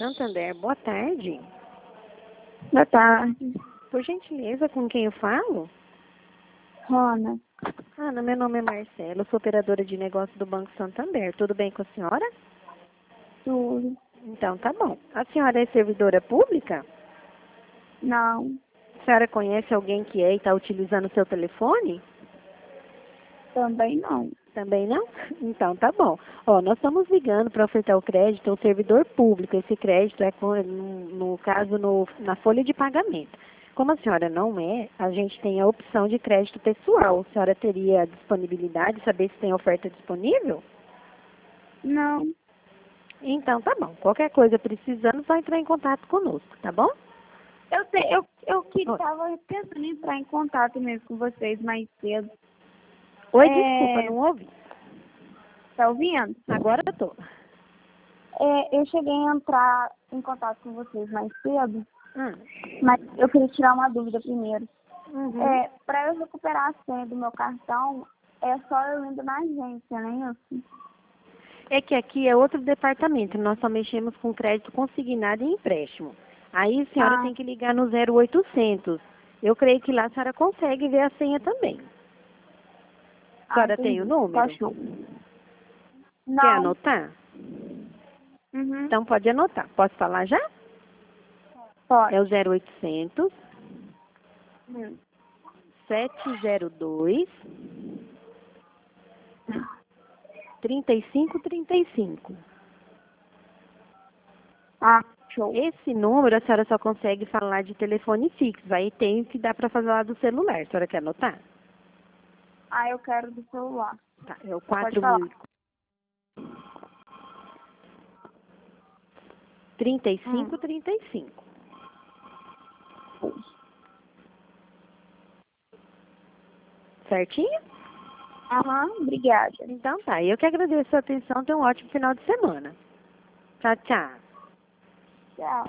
Santander, boa tarde. Boa tarde. Por gentileza, com quem eu falo? Rona. Ana, meu nome é Marcelo, sou operadora de negócio do Banco Santander. Tudo bem com a senhora? Tudo. Então, tá bom. A senhora é servidora pública? Não. A senhora conhece alguém que é e está utilizando o seu telefone? Também não. Também não? Então, tá bom. Ó, nós estamos ligando para ofertar o crédito ao servidor público. Esse crédito é, no caso, na folha de pagamento. Como a senhora não é, a gente tem a opção de crédito pessoal. A senhora teria disponibilidade, saber se tem oferta disponível? Não. Então, tá bom. Qualquer coisa precisando, vai entrar em contato conosco, tá bom? Eu que Oi. estava pensando em entrar em contato mesmo com vocês mais cedo. Oi, desculpa, não ouvi. Tá ouvindo? Agora eu tô. Eu cheguei a entrar em contato com vocês mais cedo, Hum. mas eu queria tirar uma dúvida primeiro. Uhum. Para eu recuperar a senha do meu cartão, é só eu indo na agência, né? É que aqui é outro departamento. Nós só mexemos com crédito consignado e empréstimo. Aí a senhora tem que ligar no 0800. Eu creio que lá a senhora consegue ver a senha também. A senhora tem o Entendi. número? Achou. Quer Não. anotar? Uhum. Então pode anotar. Posso falar já? Pode. É o 0800 Hum. 702 3535. Show. Esse número a senhora só consegue falar de telefone fixo. Aí tem que dar para fazer lá do celular. A senhora quer anotar? Eu quero do celular. Tá, é o Pode falar. 3535. Certinho? Obrigada. Então tá. Eu que agradeço a sua atenção. Tenha um ótimo final de semana. Tchau, tchau. Tchau.